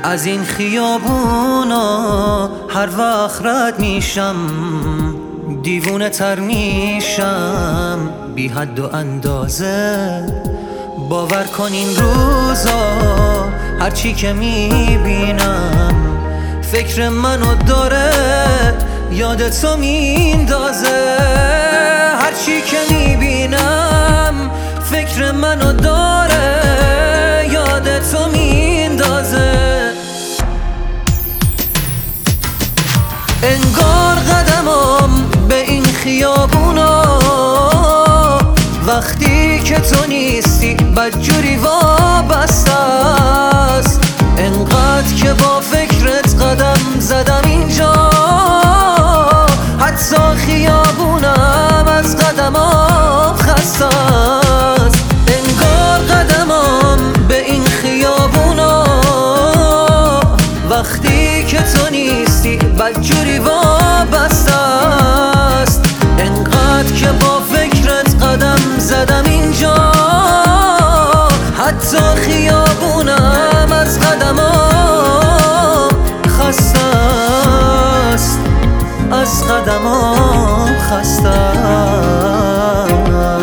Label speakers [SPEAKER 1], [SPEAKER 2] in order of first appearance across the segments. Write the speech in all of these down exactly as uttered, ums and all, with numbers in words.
[SPEAKER 1] از این خیابونا هر وقت رد میشم دیوونه تر میشم بی حد و اندازه. باور کن این روزا هرچی که میبینم فکر منو داره یاد تو میندازه. هرچی که میبینم فکر منو داره یاد تو میندازه. انگار قدمم به این خیابونا وقتی که تو نیستی بدجوری وابسته است. انقدر که با فکرت قدم زدم اینجا حتی خیابونم از قدمام خسته است. انگار قدمم به این خیابونا وقتی که تو نیستی بدجوری وابسته است. انقدر که با فکرت قدم زدم اینجا حتی خیابونم از قدمام خسته است، از قدمام خسته است.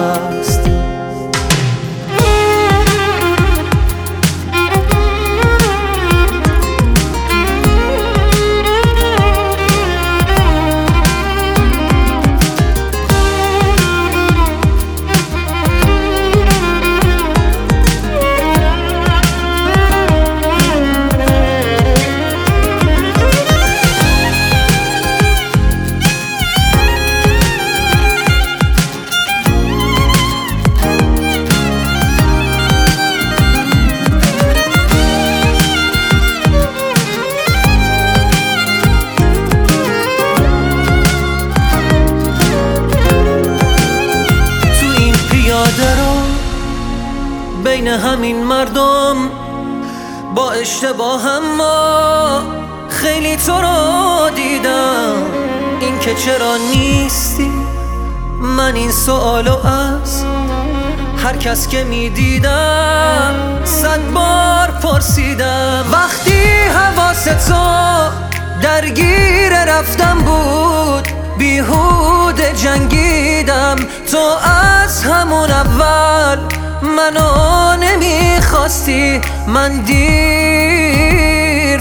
[SPEAKER 1] بین همین مردم با اشتباهم ما خیلی تو رو دیدم. این که چرا نیستی من این سوالو از هر کس که میدیدم صد بار پرسیدم. وقتی حواس تو درگیر رفتم بود بیهوده جنگیدم. تو از همون اول منو نمیخواستی، من دیر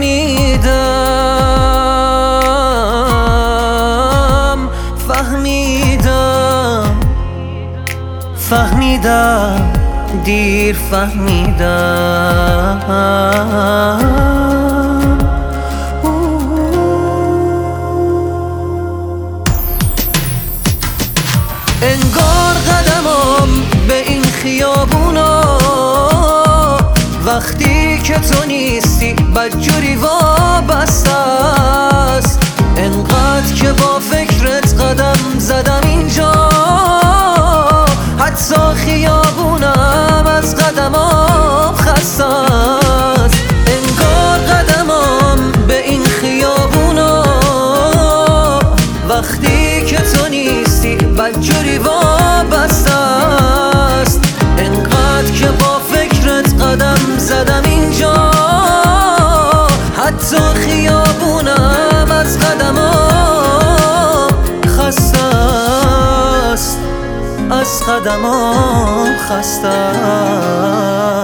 [SPEAKER 1] فهمیدم فهمیدم فهمیدم دیر فهمیدم. انگار قدمم به این خیابونا وقتی که تو نیستی بدجوری وابسته است. انقدر که با فکرت قدم زدم اینجا حتی خیابونم از قدمام خسته است. انگار قدمم به این خیابونا وقتی که تو نیستی بدجوری وابسته است. انقدر که با فکرت قدم زدم اینجا حتی خیابونم از قدمام خسته است، از قدمام خسته است.